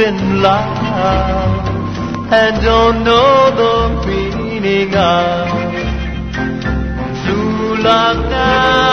in love and don't know the meaning of true love now.